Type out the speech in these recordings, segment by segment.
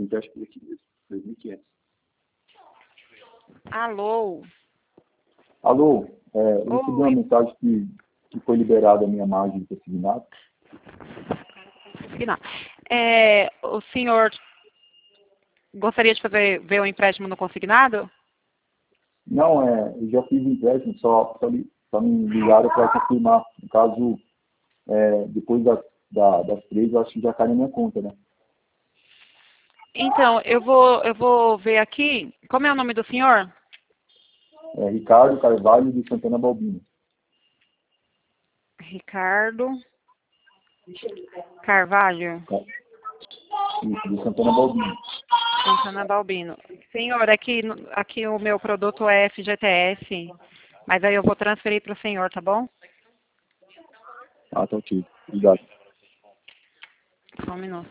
gente acha que é aqui mesmo, 2.500. Alô? Alô, eu recebi uma Oi. mensagem que foi liberada a minha margem consignada. Não. O senhor gostaria de ver o empréstimo no consignado? Não, eu já fiz o empréstimo, só me ligaram para confirmar. No caso, depois das 3, eu acho que já cai na minha conta, né? Então, eu vou ver aqui. Como é o nome do senhor? Ricardo Carvalho de Santana Balbino. Ricardo Carvalho. De Santana Balbino. Santana Balbino. Senhor, aqui o meu produto é FGTS, mas aí eu vou transferir para o senhor, tá bom? Ah, tá ok. Obrigado. Só um minuto.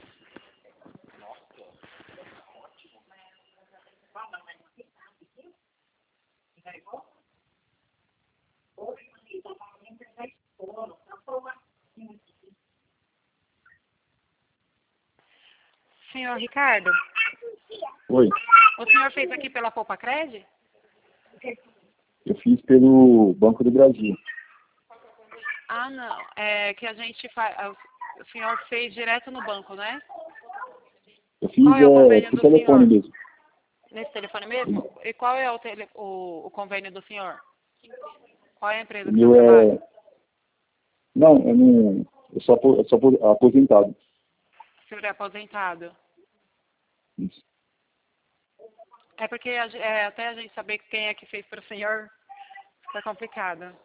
Senhor Ricardo, Oi. o senhor fez aqui pela Poupa Cred? Eu fiz pelo Banco do Brasil. Ah, não. É que a gente faz. O senhor fez direto no banco, né? Eu fiz Qual é o convênio por do telefone senhor? mesmo. Nesse telefone mesmo? E qual é o convênio do senhor? Qual é a empresa O que o senhor meu trabalha? Não, eu sou aposentado. O senhor é aposentado? Isso. É porque até a gente saber quem é que fez para o senhor fica complicado.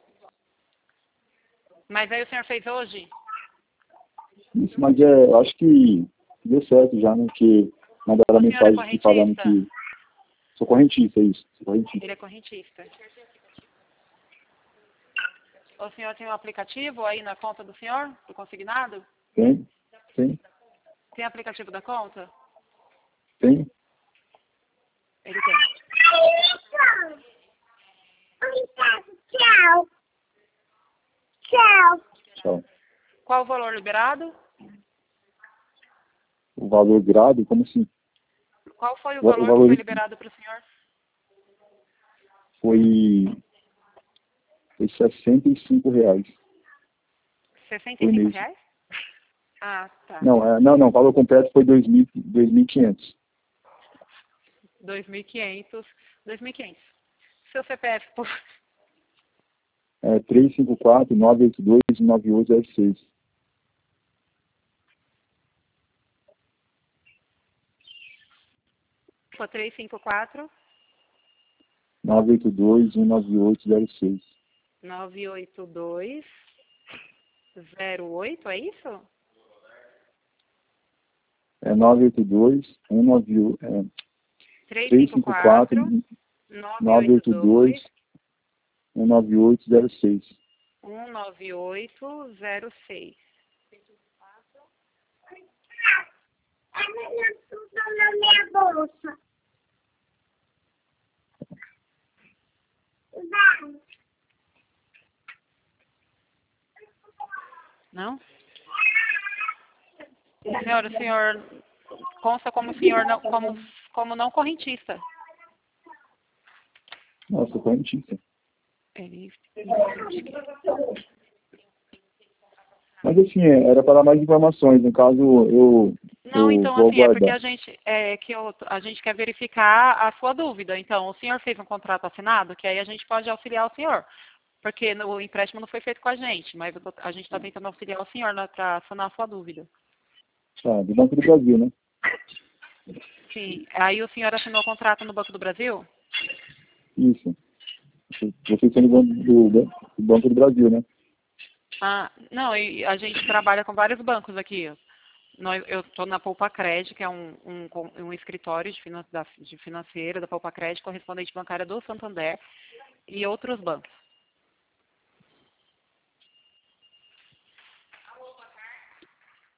Mas aí o senhor fez hoje? Isso, mas eu acho que deu certo já, né? Que mandaram O senhor é mensagem aqui falando correntista? que sou correntista, isso. Sou correntista. Ele é correntista. O senhor tem um aplicativo aí na conta do senhor, do consignado? Tem? Tem? Tem aplicativo da conta? Tem? Ele tem. Tchau. Tchau. Tchau. Qual o valor liberado? O valor grado, como assim? Qual foi o O valor que valor foi liberado para o senhor? foi R$65. Por mês. R$65? Ah, tá. Não, o valor completo foi 2.500. 2.500. 2.500. Seu CPF, por 354-982-9806. favor, 354 982-19806. 98208, é isso? 354 982 198-19806. 19806. Tudo na minha bolsa. Vai. Não? O senhor consta como senhor não, como não correntista. Nossa, correntista. Ele- Mas assim, era para dar mais informações. No caso, Não, eu então vou assim, é porque aguardar. a gente quer verificar a sua dúvida. Então, o senhor fez um contrato assinado, que aí a gente pode auxiliar o senhor. Porque o empréstimo não foi feito com a gente, mas a gente está tentando auxiliar o senhor para sanar a sua dúvida. Tá, do Banco do Brasil, né? Sim. Aí o senhor assinou o contrato no Banco do Brasil? Isso. Vocês são do Banco do Brasil, né? Ah, não, e a gente trabalha com vários bancos aqui. Eu estou na Poupa Cred, que é um escritório de financeira da Poupa Cred, correspondente bancária do Santander e outros bancos.